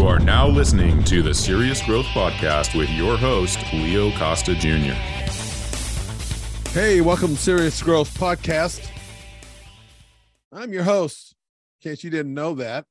are now listening to the Serious Growth Podcast with your host, Leo Costa Jr. Hey, welcome to Serious Growth Podcast. I'm your host, in case you didn't know that.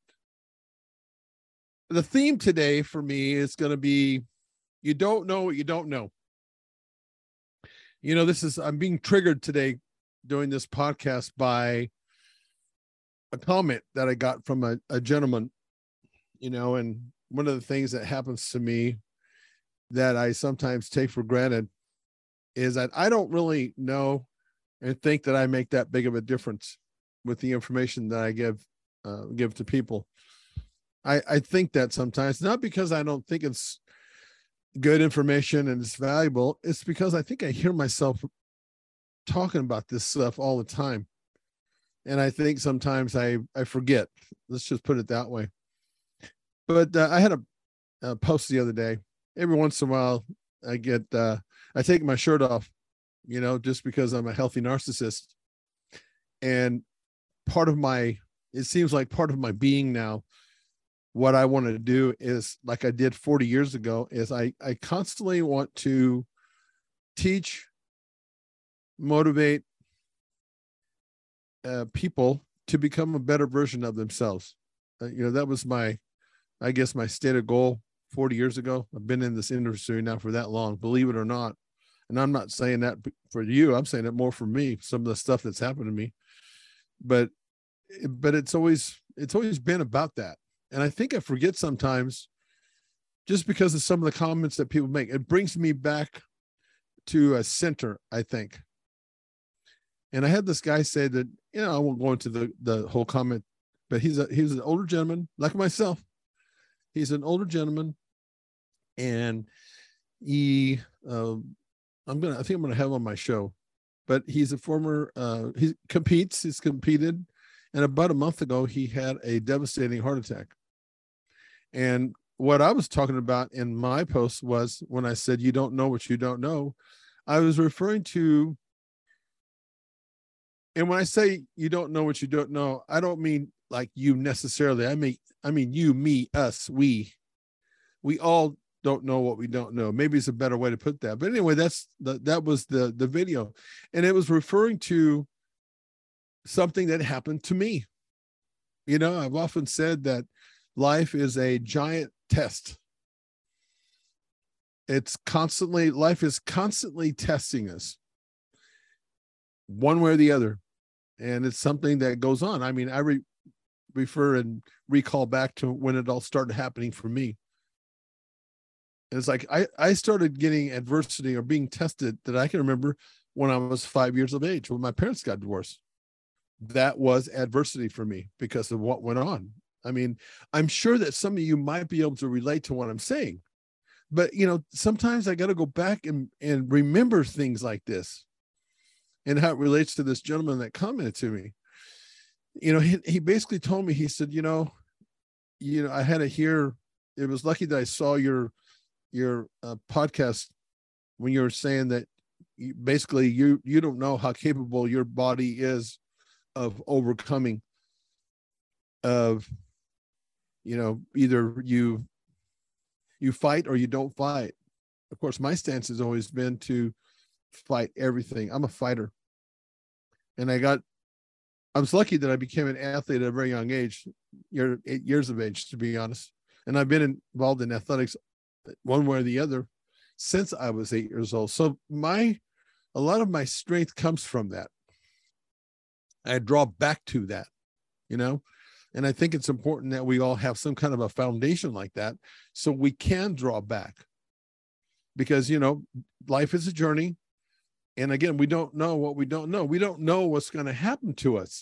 The theme today for me is going to be, you don't know what you don't know. You know, I'm being triggered today doing this podcast by a comment that I got from a gentleman, you know, and one of the things that happens to me that I sometimes take for granted is that I don't really know and think that I make that big of a difference with the information that I give to people. I think that sometimes, not because I don't think it's good information and it's valuable, it's because I think I hear myself talking about this stuff all the time. And I think sometimes I forget. Let's just put it that way. But I had a post the other day. Every once in a while, I take my shirt off, you know, just because I'm a healthy narcissist. And it seems like part of my being now, what I want to do is, like I did 40 years ago, is I constantly want to teach, motivate people to become a better version of themselves. That was my stated goal 40 years ago. I've been in this industry now for that long, believe it or not. And I'm not saying that for you. I'm saying it more for me, some of the stuff that's happened to me. But it's always been about that. And I think I forget sometimes, just because of some of the comments that people make. It brings me back to a center, I think. And I had this guy say that, you know, I won't go into the whole comment, but he's an older gentleman like myself. He's an older gentleman, and I think I'm going to have him on my show, but he's a former, he's competed. And about a month ago, he had a devastating heart attack. And what I was talking about in my post was, when I said, you don't know what you don't know, I was referring to, and when I say you don't know what you don't know, I don't mean like you necessarily. I mean you, me, us, we all don't know what we don't know. Maybe it's a better way to put that. But anyway, that was the video. And it was referring to something that happened to me. You know, I've often said that life is a giant test. Life is constantly testing us one way or the other. And it's something that goes on. I mean, I refer and recall back to when it all started happening for me. And it's like, I started getting adversity or being tested that I can remember when I was 5 years of age, when my parents got divorced. That was adversity for me because of what went on. I mean, I'm sure that some of you might be able to relate to what I'm saying, but you know, sometimes I got to go back and remember things like this and how it relates to this gentleman that commented to me. You know, he basically told me, he said, you know, I had to hear, it was lucky that I saw your podcast when you were saying that you don't know how capable your body is of overcoming, of, you know, either you fight or you don't fight. Of course, my stance has always been to fight everything. I'm a fighter. And I was lucky that I became an athlete at a very young age, 8 years of age, to be honest. And I've been involved in athletics one way or the other since I was 8 years old. So a lot of my strength comes from that. I draw back to that, you know, and I think it's important that we all have some kind of a foundation like that so we can draw back, because, you know, life is a journey. And again, we don't know what we don't know. We don't know what's going to happen to us.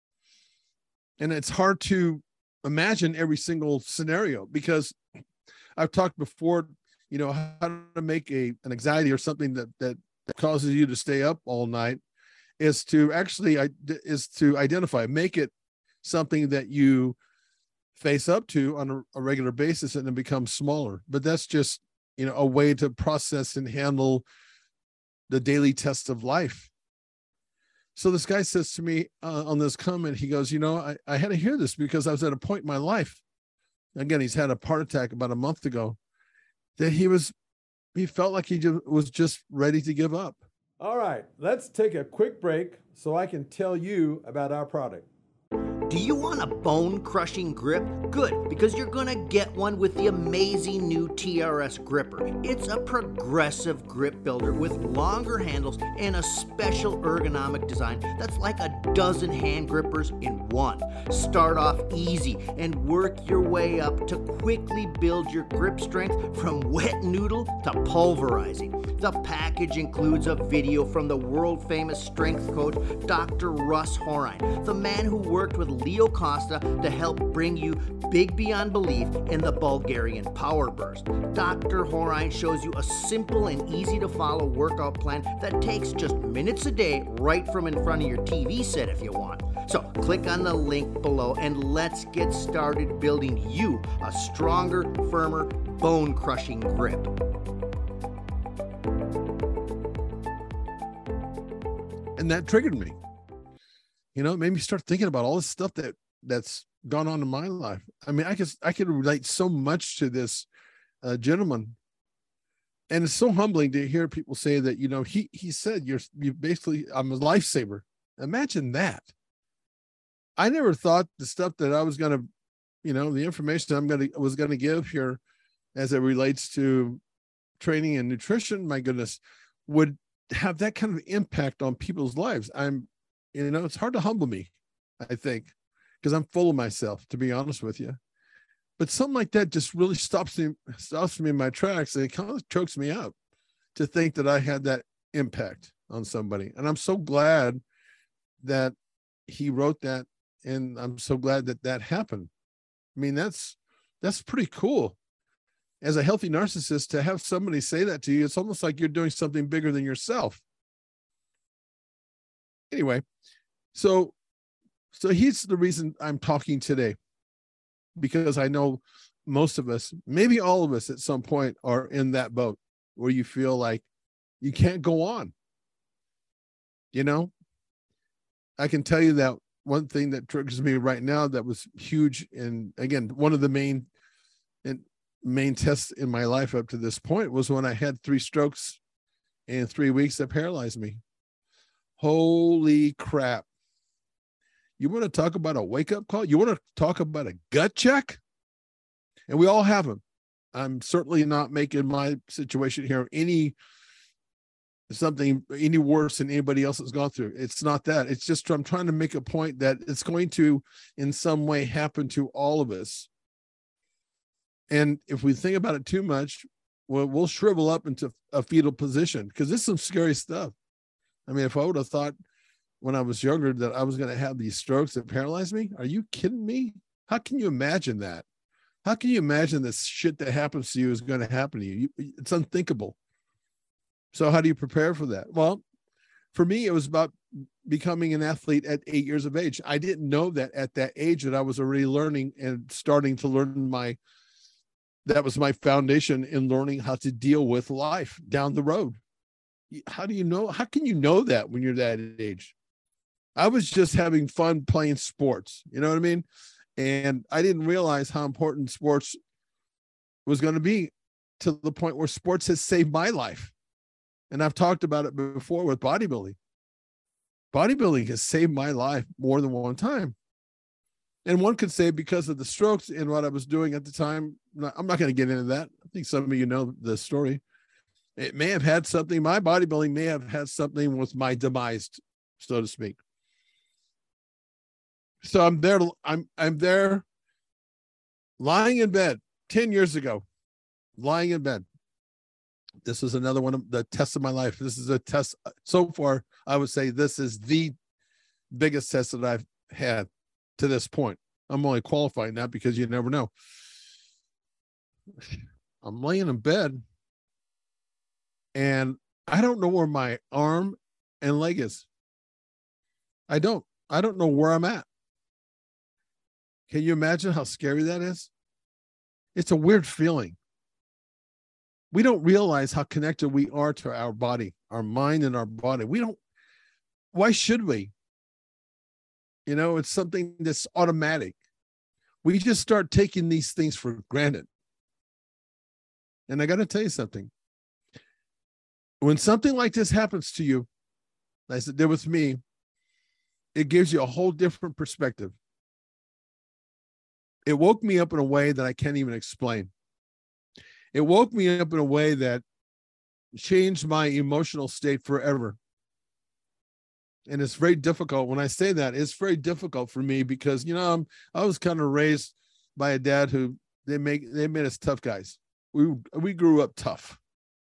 And it's hard to imagine every single scenario, because I've talked before, you know, how to make an anxiety or something that causes you to stay up all night is to identify, make it something that you face up to on a regular basis, and then become smaller. But that's just, you know, a way to process and handle the daily test of life. So this guy says to me on this comment, he goes, you know, I had to hear this because I was at a point in my life again, he's had a heart attack about a month ago, that he felt like he was just ready to give up. All right, let's take a quick break so I can tell you about our product. Do you want a bone-crushing grip? Good, because you're gonna get one with the amazing new TRS gripper. It's a progressive grip builder with longer handles and a special ergonomic design that's like a dozen hand grippers in one. Start off easy and work your way up to quickly build your grip strength from wet noodle to pulverizing. The package includes a video from the world-famous strength coach, Dr. Russ Horine, the man who worked with Leo Costa to help bring you big beyond belief in the Bulgarian Power Burst. Dr. Horine shows you a simple and easy to follow workout plan that takes just minutes a day right from in front of your TV set if you want. So click on the link below and let's get started building you a stronger, firmer, bone-crushing grip. And that triggered me. You know, it made me start thinking about all this stuff that's gone on in my life. I mean, I could relate so much to this gentleman, and it's so humbling to hear people say that. You know, he said you basically, I'm a lifesaver. Imagine that. I never thought the stuff that I was gonna, you know, the information was gonna give here, as it relates to training and nutrition, my goodness, would have that kind of impact on people's lives. You know, it's hard to humble me, I think, because I'm full of myself, to be honest with you. But something like that just really stops me in my tracks, and it kind of chokes me up to think that I had that impact on somebody. And I'm so glad that he wrote that, and I'm so glad that that happened. I mean, that's pretty cool. As a healthy narcissist, to have somebody say that to you, it's almost like you're doing something bigger than yourself. Anyway, so he's the reason I'm talking today, because I know most of us, maybe all of us at some point, are in that boat where you feel like you can't go on. You know, I can tell you that one thing that triggers me right now that was huge, and again, one of the main tests in my life up to this point was when I had 3 strokes in 3 weeks that paralyzed me. Holy crap. You want to talk about a wake-up call? You want to talk about a gut check? And we all have them. I'm certainly not making my situation here any worse than anybody else has gone through. It's not that. It's just I'm trying to make a point that it's going to, in some way, happen to all of us. And if we think about it too much, we'll shrivel up into a fetal position, because this is some scary stuff. I mean, if I would have thought when I was younger that I was going to have these strokes that paralyzed me, are you kidding me? How can you imagine that? How can you imagine this shit that happens to you is going to happen to you? It's unthinkable. So how do you prepare for that? Well, for me, it was about becoming an athlete at 8 years of age. I didn't know that at that age that I was already learning and starting to learn that was my foundation in learning how to deal with life down the road. How do you know? How can you know that when you're that age? I was just having fun playing sports. You know what I mean? And I didn't realize how important sports was going to be, to the point where sports has saved my life. And I've talked about it before with bodybuilding. Bodybuilding has saved my life more than one time. And one could say because of the strokes and what I was doing at the time. I'm not going to get into that. I think some of you know the story. It may have had something, my bodybuilding may have had something with my demise, so to speak. So I'm there lying in bed 10 years ago, lying in bed. This is another one of the tests of my life. This is a test. So far, I would say this is the biggest test that I've had to this point. I'm only qualifying that because you never know. I'm laying in bed, and I don't know where my arm and leg is. I don't know where I'm at. Can you imagine how scary that is? It's a weird feeling. We don't realize how connected we are to our body, our mind and our body. Why should we? You know, it's something that's automatic. We just start taking these things for granted. And I got to tell you something. When something like this happens to you, as it did with me, it gives you a whole different perspective. It woke me up in a way that I can't even explain. It woke me up in a way that changed my emotional state forever. And it's very difficult. When I say that, it's very difficult for me because, you know, I was kind of raised by a dad who they made us tough guys. We grew up tough.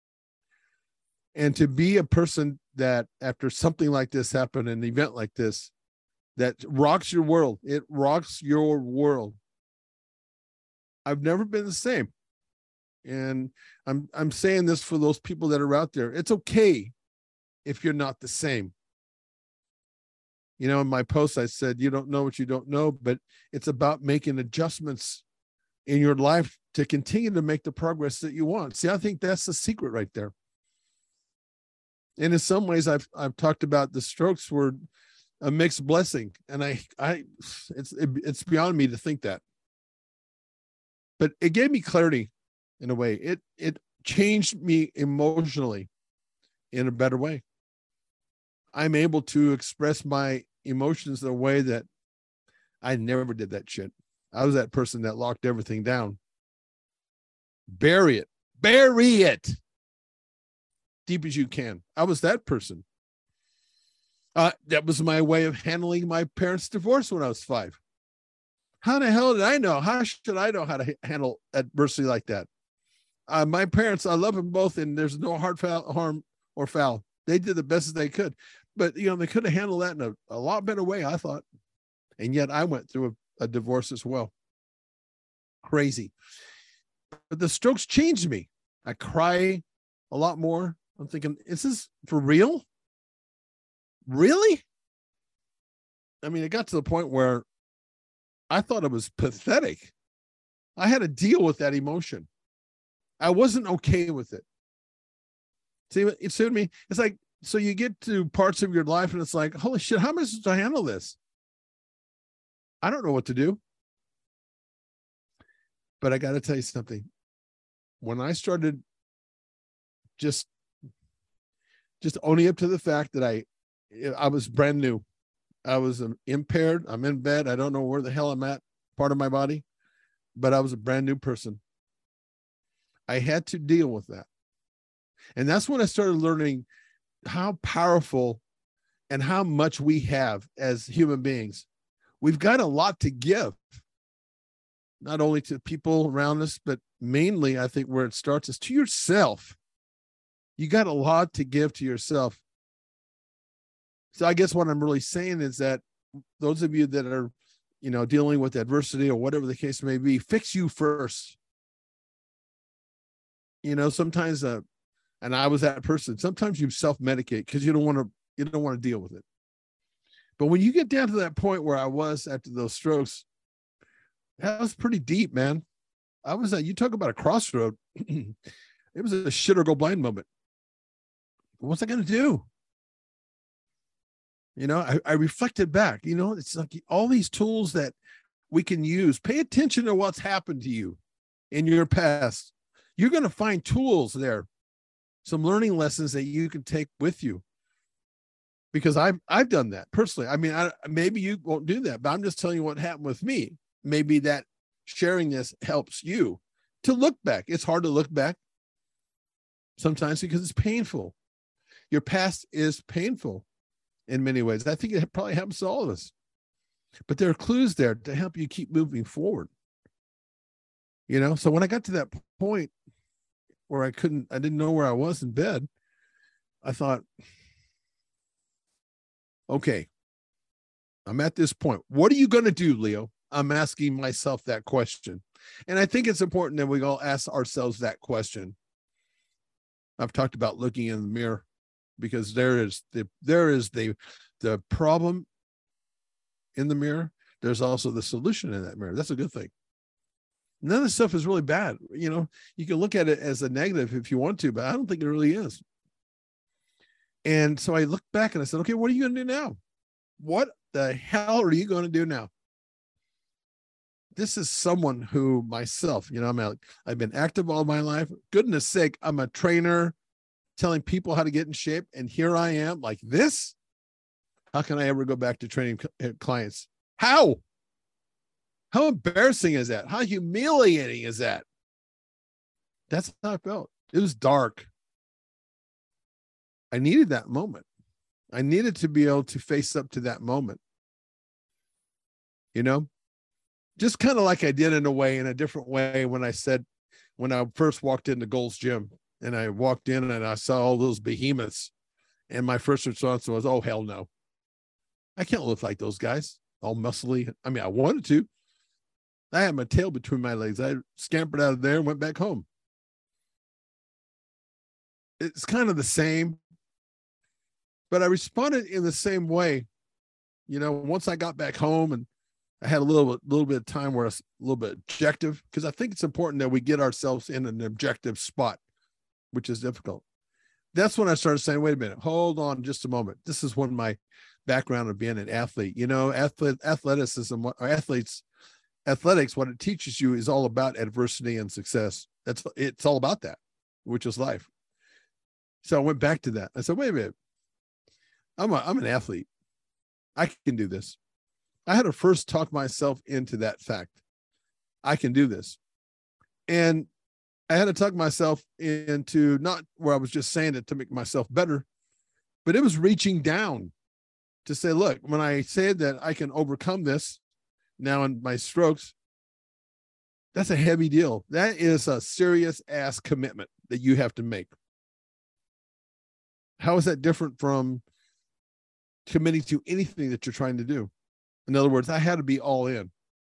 And to be a person that after something like this happened, an event like this, that rocks your world, it rocks your world. I've never been the same. And I'm saying this for those people that are out there. It's okay if you're not the same. You know, in my post, I said, you don't know what you don't know, but it's about making adjustments in your life to continue to make the progress that you want. See, I think that's the secret right there. And in some ways, I've talked about the strokes were a mixed blessing, and it's beyond me to think that. But it gave me clarity in a way. It changed me emotionally in a better way. I'm able to express my emotions in a way that I never did that shit. I was that person that locked everything down. Bury it deep as you can. I was that person. That was my way of handling my parents' divorce when I was 5. How the hell did I know? How should I know how to handle adversity like that? My parents, I love them both, and there's no harm or foul. They did the best as they could. But, you know, they could have handled that in a lot better way, I thought. And yet I went through a divorce as well. Crazy. But the strokes changed me. I cry a lot more. I'm thinking, is this for real? Really? I mean, it got to the point where I thought it was pathetic. I had to deal with that emotion. I wasn't okay with it. See, it suited me. It's like, so you get to parts of your life and it's like, holy shit, how am I supposed to handle this? I don't know what to do. But I got to tell you something. When I started just owning up to the fact that I was brand new. I was impaired. I'm in bed. I don't know where the hell I'm at, part of my body, but I was a brand new person. I had to deal with that. And that's when I started learning how powerful and how much we have as human beings. We've got a lot to give, not only to people around us, but mainly I think where it starts is to yourself. You got a lot to give to yourself. So I guess what I'm really saying is that those of you that are, you know, dealing with adversity or whatever the case may be, fix you first. You know, sometimes, and I was that person. Sometimes you self-medicate because you don't want to deal with it. But when you get down to that point where I was after those strokes, that was pretty deep, man. I was you talk about a crossroad. It was a shit or go blind moment. What's I going to do? You know, I reflected back, you know, it's like all these tools that we can use. Pay attention to what's happened to you in your past. You're going to find tools there, some learning lessons that you can take with you. Because I've done that personally. I mean, maybe you won't do that, but I'm just telling you what happened with me. Maybe that sharing this helps you to look back. It's hard to look back sometimes because it's painful. Your past is painful in many ways. I think it probably happens to all of us. But there are clues there to help you keep moving forward. You know, so when I got to that point where I didn't know where I was in bed, I thought, okay, I'm at this point. What are you going to do, Leo? I'm asking myself that question. And I think it's important that we all ask ourselves that question. I've talked about looking in the mirror because there is the problem in the mirror. There's also the solution in that mirror. That's a good thing. None of this stuff is really bad. You know, you can look at it as a negative if you want to, but I don't think it really is. And so I looked back and I said, okay, what are you going to do now? What the hell are you going to do now? this is someone who myself, I've been active all my life. Goodness sake, I'm a trainer telling people how to get in shape. And here I am like this. How can I ever go back to training clients? How embarrassing is that? How humiliating is that? That's how I felt. It was dark. I needed that moment. I needed to be able to face up to that moment. Just kind of like I did in a different way when I first walked into Gold's Gym, and I walked in and I saw all those behemoths, and my first response was, oh, hell no. I can't look like those guys, all muscly. I mean, I wanted to. I had my tail between my legs. I scampered out of there and went back home. It's kind of the same, but I responded in the same way. Once I got back home and I had a little bit of time where I was a little bit objective, because I think it's important that we get ourselves in an objective spot, which is difficult. That's when I started saying, wait a minute, hold on just a moment. This is when my background of being an athlete, athleticism, or athletics, what it teaches you is all about adversity and success. It's all about that, which is life. So I went back to that. I said, wait a minute, I'm an athlete. I can do this. I had to first talk myself into that fact. I can do this. And I had to talk myself into, not where I was just saying it to make myself better, but it was reaching down to say, look, when I said that I can overcome this now in my strokes, that's a heavy deal. That is a serious ass commitment that you have to make. How is that different from committing to anything that you're trying to do? In other words, I had to be all in.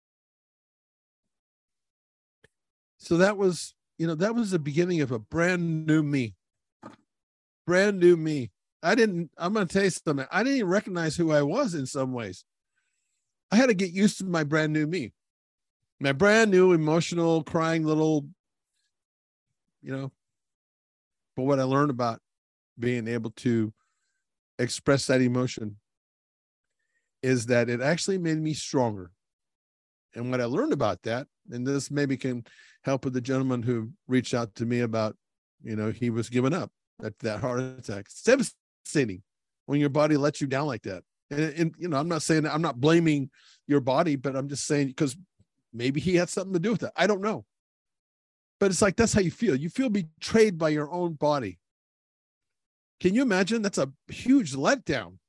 So that was the beginning of a brand new me. Brand new me. I'm going to tell you something. I didn't even recognize who I was in some ways. I had to get used to my brand new me. My brand new, emotional, crying little, but what I learned about being able to express that emotion is that it actually made me stronger. And what I learned about that, and this maybe can help with the gentleman who reached out to me about, he was giving up at that heart attack. It's devastating when your body lets you down like that. And I'm not saying, I'm not blaming your body, but I'm just saying, because maybe he had something to do with it. I don't know. But it's like, that's how you feel. You feel betrayed by your own body. Can you imagine? That's a huge letdown.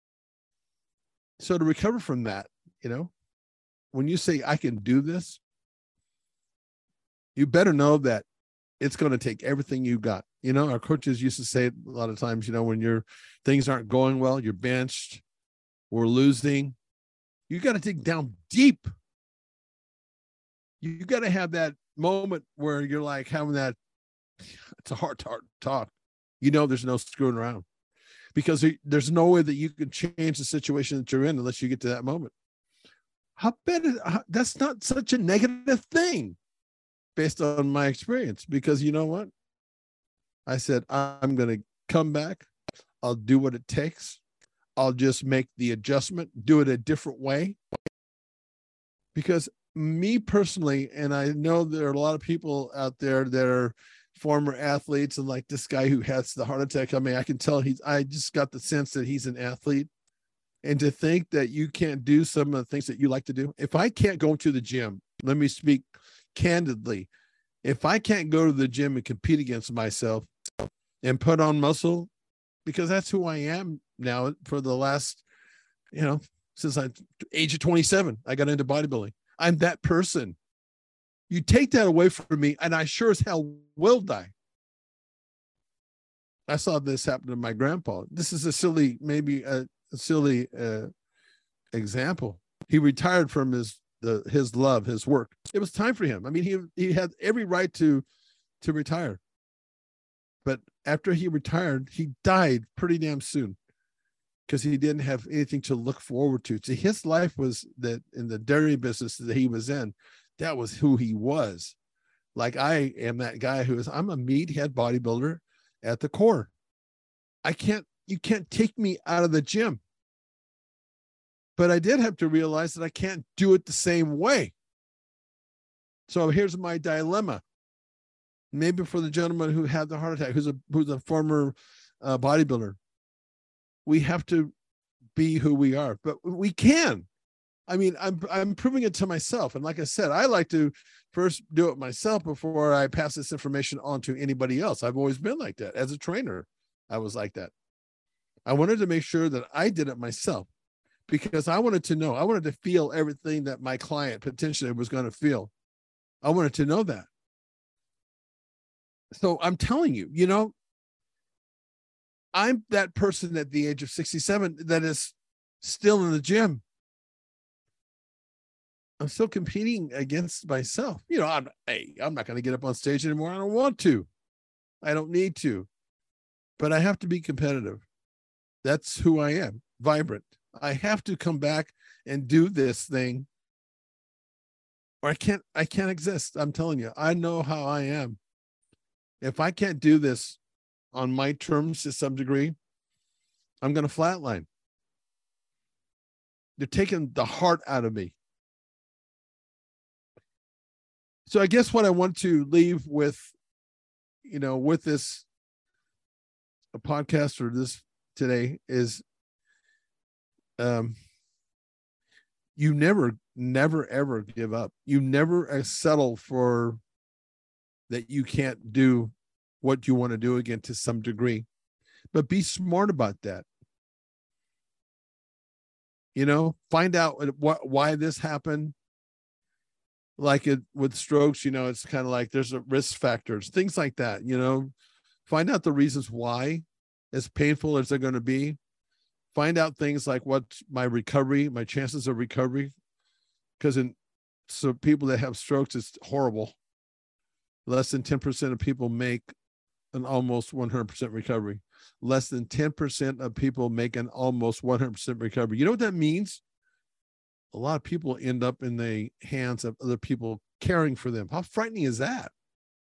So to recover from that, when you say, I can do this, you better know that it's going to take everything you got. Our coaches used to say it a lot of times, when things aren't going well, you're benched, we're losing, you got to dig down deep. You got to have that moment where you're like having that, it's a heart to heart talk. There's no screwing around, because there's no way that you can change the situation that you're in unless you get to that moment. That's not such a negative thing based on my experience, because you know what? I said, I'm going to come back. I'll do what it takes. I'll just make the adjustment, do it a different way. Because me personally, and I know there are a lot of people out there that are former athletes, and like this guy who has the heart attack. I mean, I can tell I just got the sense that he's an athlete. And to think that you can't do some of the things that you like to do. If I can't go to the gym, let me speak candidly. If I can't go to the gym and compete against myself and put on muscle, because that's who I am now for the last, since I age of 27, I got into bodybuilding. I'm that person. You take that away from me, and I sure as hell will die. I saw this happen to my grandpa. This is a silly example. He retired from his love, his work. It was time for him. I mean, he had every right to retire. But after he retired, he died pretty damn soon because he didn't have anything to look forward to. See, his life was that in the dairy business that he was in, that was who he was. Like I am that guy I'm a meathead bodybuilder at the core. You can't take me out of the gym. But I did have to realize that I can't do it the same way. So here's my dilemma. Maybe for the gentleman who had the heart attack, who's a former bodybuilder, we have to be who we are, but we can. I mean, I'm proving it to myself. And like I said, I like to first do it myself before I pass this information on to anybody else. I've always been like that. As a trainer, I was like that. I wanted to make sure that I did it myself because I wanted to know. I wanted to feel everything that my client potentially was going to feel. I wanted to know that. So I'm telling you, you know, I'm that person at the age of 67 that is still in the gym. I'm still competing against myself. You know, I'm not going to get up on stage anymore. I don't want to. I don't need to. But I have to be competitive. That's who I am, vibrant. I have to come back and do this thing, or I can't exist. I'm telling you, I know how I am. If I can't do this on my terms to some degree, I'm going to flatline. They're taking the heart out of me. So I guess what I want to leave with, you know, with this a podcast or this today is, you never, ever give up. You never settle for that you can't do what you want to do again to some degree, but be smart about that. You know, find out why this happened. Like it with strokes, you know, it's kind of like there's a risk factors, things like that, you know, find out the reasons why, as painful as they're going to be. Find out things like what's my chances of recovery. Because so people that have strokes, it's horrible. Less than 10% of people make an almost 100% recovery. Less than 10% of people make an almost 100% recovery. You know what that means? A lot of people end up in the hands of other people caring for them. How frightening is that?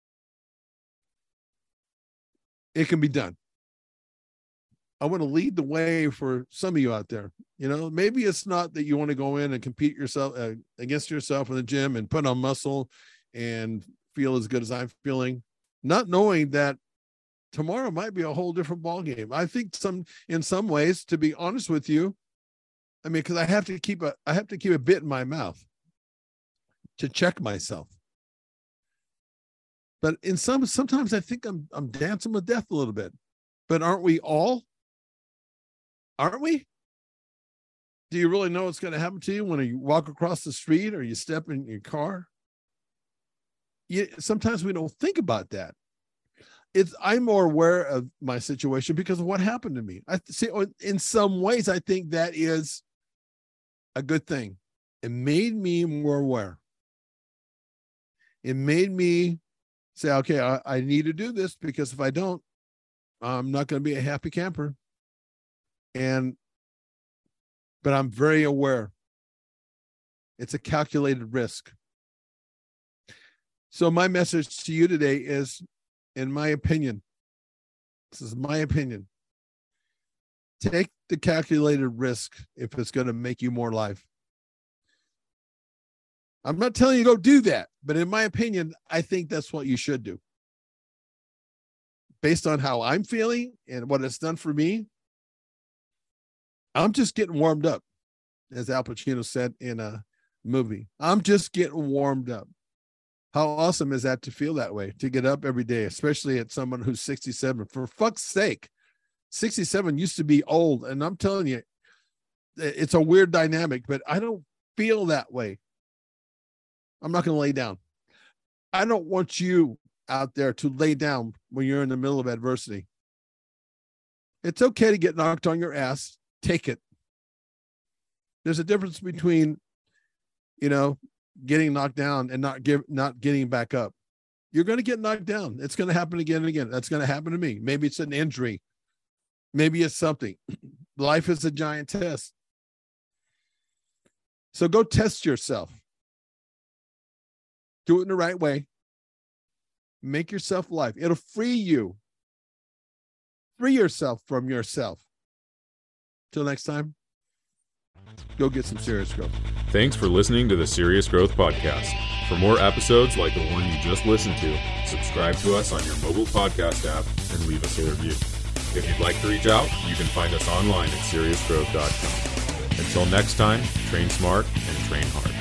It can be done. I want to lead the way for some of you out there. You know, maybe it's not that you want to go in and compete yourself against yourself in the gym and put on muscle and feel as good as I'm feeling, not knowing that tomorrow might be a whole different ballgame. I think in some ways, to be honest with you, I mean, because I have to keep a bit in my mouth to check myself. But sometimes I think I'm dancing with death a little bit. But aren't we all? Aren't we? Do you really know what's going to happen to you when you walk across the street or you step in your car? Sometimes we don't think about that. I'm more aware of my situation because of what happened to me. I see. In some ways, I think that is a good thing. It made me more aware. It made me say, okay, I need to do this because if I don't, I'm not going to be a happy camper. But I'm very aware. It's a calculated risk. So my message to you today is, in my opinion, this is my opinion, take the calculated risk if it's going to make you more alive. I'm not telling you to go do that, but in my opinion, I think that's what you should do. Based on how I'm feeling and what it's done for me, I'm just getting warmed up, as Al Pacino said in a movie. I'm just getting warmed up. How awesome is that to feel that way, to get up every day, especially at someone who's 67? For fuck's sake, 67 used to be old. And I'm telling you, it's a weird dynamic, but I don't feel that way. I'm not going to lay down. I don't want you out there to lay down when you're in the middle of adversity. It's okay to get knocked on your ass. Take it. There's a difference between, getting knocked down and not getting back up. You're going to get knocked down. It's going to happen again and again. That's going to happen to me. Maybe it's an injury. Maybe it's something. Life is a giant test. So go test yourself. Do it in the right way. Make yourself alive. It'll free you. Free yourself from yourself. Till next time, go get some serious growth. Thanks for listening to the Serious Growth Podcast. For more episodes like the one you just listened to, subscribe to us on your mobile podcast app and leave us a review. If you'd like to reach out, you can find us online at SeriousGrowth.com. Until next time, train smart and train hard.